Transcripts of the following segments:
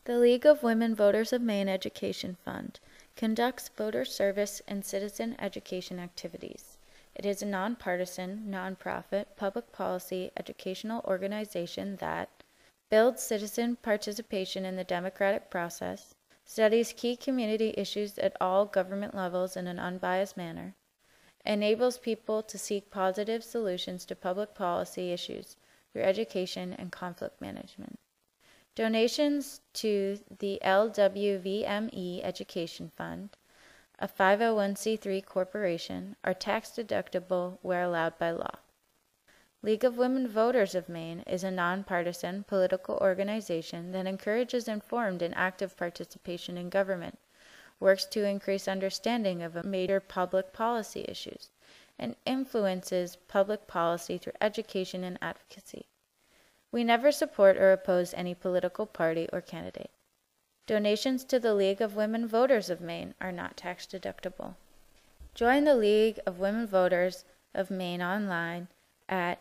The League of Women Voters of Maine Education Fund conducts voter service and citizen education activities. It is a nonpartisan, nonprofit, public policy educational organization that builds citizen participation in the democratic process, studies key community issues at all government levels in an unbiased manner, enables people to seek positive solutions to public policy issues through education and conflict management. Donations to the LWVME Education Fund, a 501c3 corporation, are tax-deductible where allowed by law. League of Women Voters of Maine is a nonpartisan political organization that encourages informed and active participation in government, works to increase understanding of major public policy issues, and influences public policy through education and advocacy. We never support or oppose any political party or candidate. Donations to the League of Women Voters of Maine are not tax-deductible. Join the League of Women Voters of Maine online at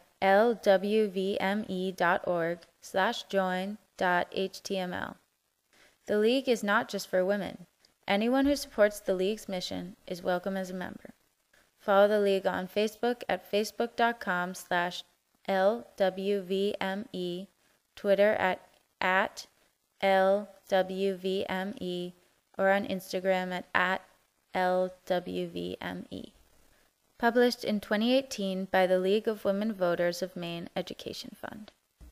lwvme.org/join.html. The League is not just for women. Anyone who supports the League's mission is welcome as a member. Follow the League on Facebook at facebook.com/LWVME, Twitter at LWVME, or on Instagram at LWVME. Published in 2018 by the League of Women Voters of Maine Education Fund.